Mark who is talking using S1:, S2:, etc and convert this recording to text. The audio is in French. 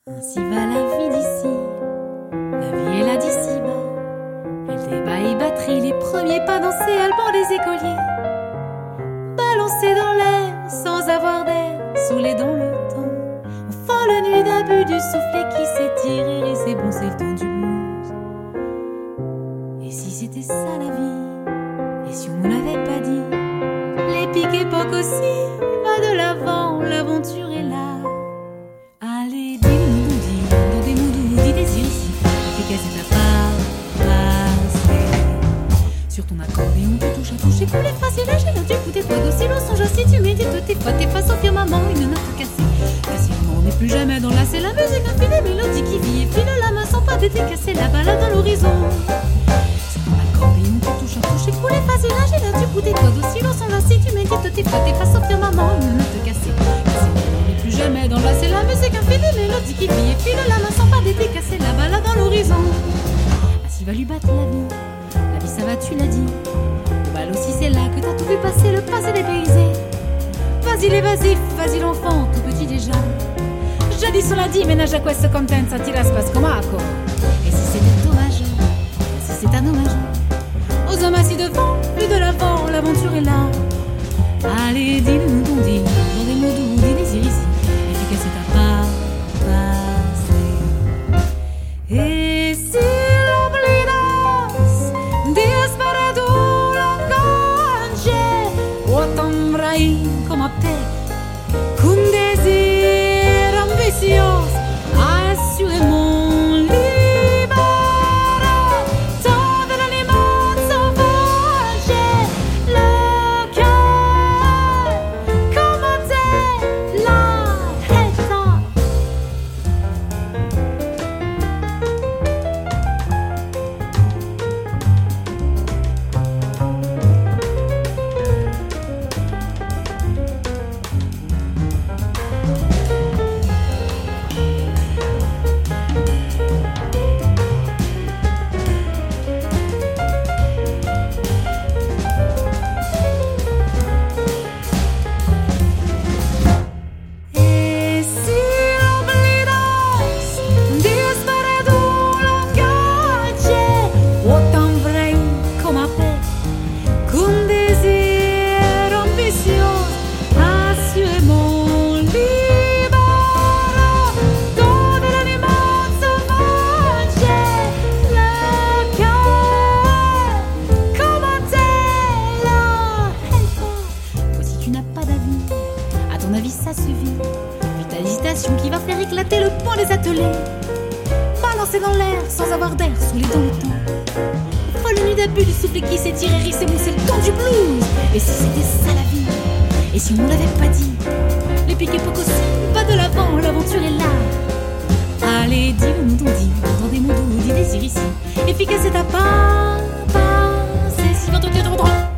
S1: Ainsi va la vie d'ici, la vie est là d'ici bas. Elle débat et batterie, les premiers pas dansés, Alban des écoliers. Balancés dans l'air, sans avoir d'air, saoulés dans le temps. On fend la nuit d'abus du soufflet qui s'étire et c'est bon, c'est le temps du blues. Et si c'était ça la vie, et si on ne l'avait pas dit, l'épique époque aussi va de l'avant, l'aventure est là. Allez, dis-nous, dans des moudous, dis des ici, efficace et ta part passer. Sur ton accordéon, tu touches à toucher, couler facile, léger, là, du coup, tes doigts docile au songe, si tu médites tes pas, tes faces au firmament, une note cassée. Facilement, on n'est plus jamais dans la, c'est la musique infinie, mélodie qui vit et file la main sans pas dédicacer la balade dans l'horizon. Sur ton accordéon, tu touches à toucher, couler facile, léger, là, du coup, tes doigts docile au songe, si tu médites tes pas, tes faces au firmament, une note cassée. Plus jamais dans la, c'est la musique infinie, mélodie qui vit et file la main sans pas dédicasser la balade dans l'horizon. Ainsi va lui battre la vie ça va, tu l'as dit. Le bal aussi c'est là que t'as tout vu passer, le passé dépaysé. Vas-y l'évasif, vas-y l'enfant, tout petit déjà. Jadis on l'a dit, ménage à questo contenza, ti raspas comme accord. Et si c'était dommage, et si c'est un hommage aux hommes assis devant, plus de l'avant, l'aventure est là. Allez, dis-nous ton dit, dans des mots doux, des désirs ici, efficace et ta part passer. Et si l'oblidas, disparado l'engage, o t'embrai comme te, qu'un désir ambitieux, assurément. Ça suffit, vitalisation qui va faire éclater le point des attelés. Balancer dans l'air sans avoir d'air, saoulé dans le temps. Folle nuit d'abus du soufflet qui s'étire et c'est bon, c'est le temps du blues. Et si c'était ça la vie, et si on ne l'avait pas dit, l'épique époque aussi va de l'avant, l'aventure est là. Allez, dis-nous ton dit, dans des mots doux, dis des ici, efficace et ta part passer. Si quand on tient droit.